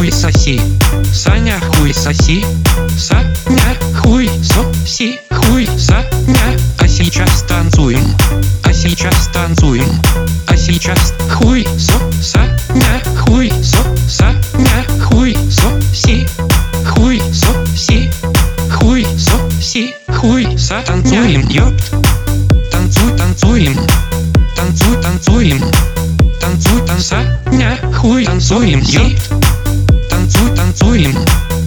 хуй соси, Саня хуй соси, Саня хуй соси, хуй Саня. А сейчас танцуем, а сейчас танцуем, а сейчас хуй Саня, хуй Саня, хуй соси, хуй соси, хуй соси, хуй Саня. Танцуем, ёпт, танцуем, танцуем, Саня, хуй, танцуем, ёпт, танцуем,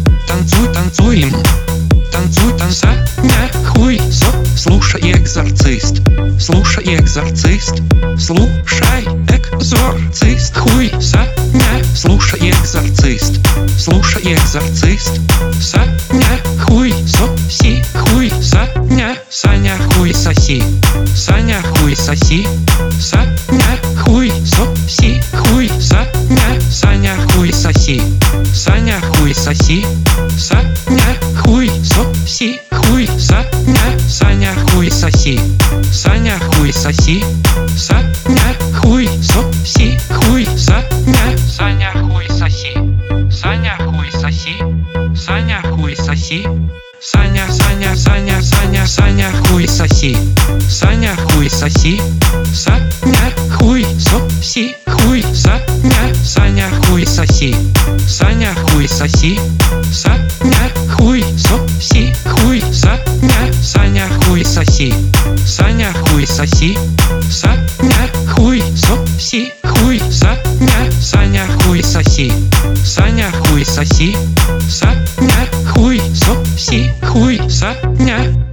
Саня, хуй слушай, экзорцист, слушай, экзорцист, слушай, экзорцист, хуй Саня, слушай, экзорцист, слушай, экзорцист, Саня, хуй соси, хуй Саня, Саня хуй соси, Саня хуй соси, Саня хуй соси, хуй Саня, Саня хуй соси, Саня хуй соси, Саня хуй соси, хуй Саня, Саня хуй соси, Саня хуй соси, Саня хуй соси, хуй Саня, Саня хуй соси, Саня хуй соси, Саня хуй соси, Саня хуй соси, Саня хуй соси, Саня хуй соси, хуй Саня, Саня хуй соси, Саня хуй соси, Саня хуй соси, хуй Саня, Саня хуй соси, Саня хуй соси, Саня хуй соси, хуй Саня, Саня хуй соси, Саня хуй соси, Саня хуй соси, хуй Саня.